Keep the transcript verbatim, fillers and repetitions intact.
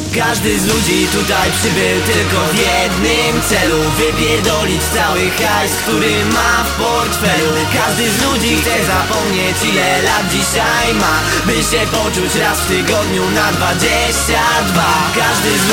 Każdy z ludzi tutaj przybył tylko w jednym celu: wypierdolić cały hajs, który ma w portfelu. Każdy z ludzi chce zapomnieć, ile lat dzisiaj ma, by się poczuć raz w tygodniu na dwadzieścia dwa. Każdy z